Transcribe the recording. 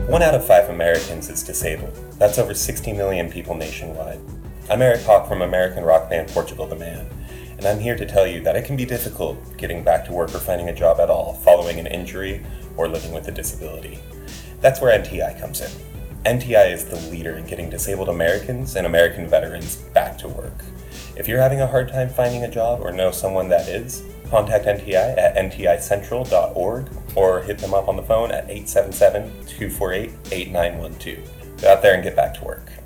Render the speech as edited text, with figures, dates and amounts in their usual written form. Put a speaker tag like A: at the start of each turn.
A: 1 out of 5 Americans is disabled. That's over 60 million people nationwide. I'm Eric Hawk from American rock band Portugal the Man, and I'm here to tell you that it can be difficult getting back to work or finding a job at all following an injury or living with a disability. That's where NTI comes in. NTI is the leader in getting disabled Americans and American veterans back to work. If you're having a hard time finding a job or know someone that is, contact NTI at nticentral.org or hit them up on the phone at 877-248-8912. Go out there and get back to work.